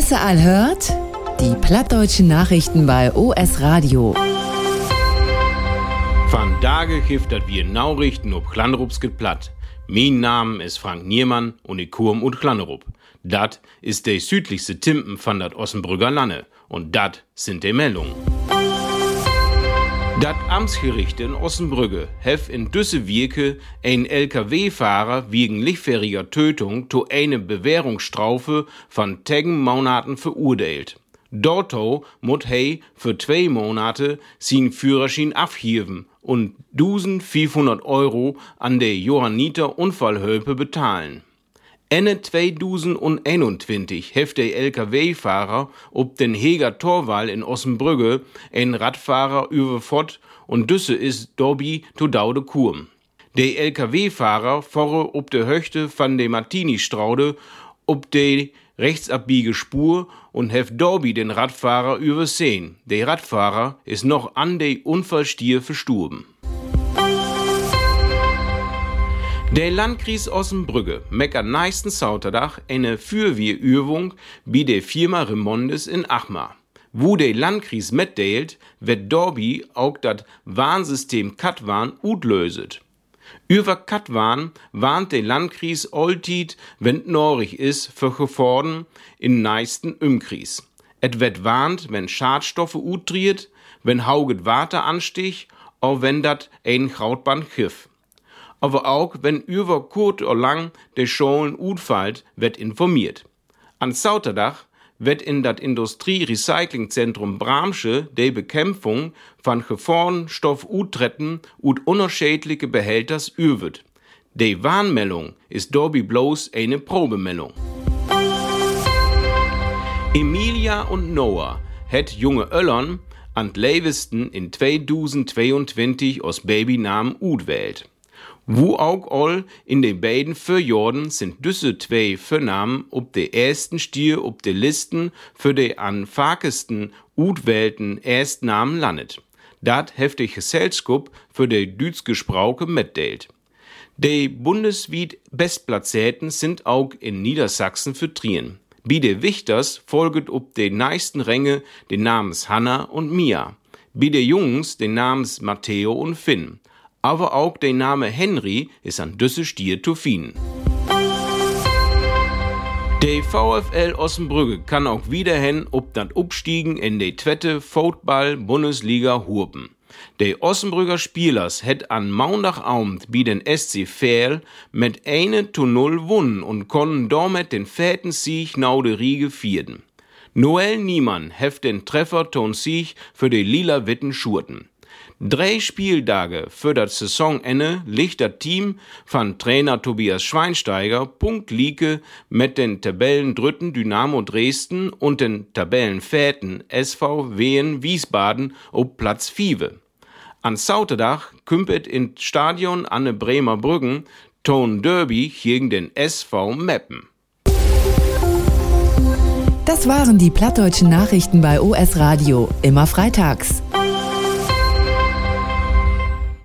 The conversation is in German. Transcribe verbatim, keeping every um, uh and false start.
Wesse all hört? Die plattdeutschen Nachrichten bei O S Radio. Van Dage gibt dat wir Nachrichten ob Klannerupsket Platt. Mein Name ist Frank Niermann und ich kurm und Klannerup. Dat ist der südlichste Timpen von dat Ossenbrügger Lanne und dat sind de Meldungen. Dat Amtsgericht in Ossenbrügge hef in düsse Wirke ein L K W-Fahrer wegen lichtfähriger Tötung to eine Bewährungsstrafe von tegen Monaten verurteilt. Dorto mut hei für zwei Monate sin Führerschein abhieven und eintausendfünfhundert Euro an der Johanniter Unfallhilfe bezahlen. Ende zweitausendeinundzwanzig heft der L K W-Fahrer ob den Heger Torwall in Ossenbrügge ein Radfahrer überfort und düsse ist Dobby to daude Kurm. Der L K W-Fahrer vorre ob der Höchte van de Martini-Straude ob de rechtsabbiege Spur und heft Dobby den Radfahrer übersehen. Der Radfahrer ist noch an de Unfallstier versturben. Der Landkreis Ossenbrügge meckert nächsten Sauterdach eine Fürwehrübung bei der Firma Remondes in Achmar. Wo der Landkreis mitteilt, wird Dobby auch das Warnsystem Katwarn utlöset. Über Katwarn warnt der Landkreis alltid, wenn norig ist, für Gefahren in nächsten Umkreis. Et wird warnt, wenn Schadstoffe utriert, wenn hauget Water anstich, auch wenn dat ein Krautband kiff. Aber auch wenn über kurz oder lang der Scholen utfallt, wird informiert. An Sauterdach wird in dat Industrie-Recycling-Zentrum Bramsche die Bekämpfung von Gefahrenstoff utretten und unerschädliche Behälters übt. Die Warnmeldung ist dobby bloß eine Probemeldung. Emilia und Noah het junge Öllern an Leivisten in zweitausendzweiundzwanzig aus Babynamen utwählt. Wo auch all in den beiden Verjorden sind düsse zwei Vernamen ob de ersten Stier ob de Listen für de an vakesten utwählten Erstnamen landet. Dat heftige Gesellschaft für de Dütsgesprauche mitteilt. De bundesweit Bestplatzierten sind auch in Niedersachsen vertrien. Bei de Wichters folget ob de nächsten Ränge den Namens Hanna und Mia. Bei de Jungs den Namens Matteo und Finn. Aber auch der Name Henry ist an düsse Stier zu finden. Der VfL Ossenbrügge kann auch wiederhin ob das Abstiegen in die zweite Football-Bundesliga hurpen. Der Ossenbrügger Spielers het an Montagabend bei den S C Verl mit eins zu null wunnen und konnten damit den fetten Sieg nau de Riege vierten. Noel Niemann heft den Treffer ton Sieg für die lila-witten Schurten. Drei Spieltage für das Saisonende liegt das Team von Trainer Tobias Schweinsteiger punktliege mit den Tabellendritten Dynamo Dresden und den Tabellenvierten S V Wien Wiesbaden auf Platz vier. An Sauterdach kümpet in Stadion an de Bremer Brüggen Ton Derby gegen den S V Meppen. Das waren die plattdeutschen Nachrichten bei O S Radio, immer freitags.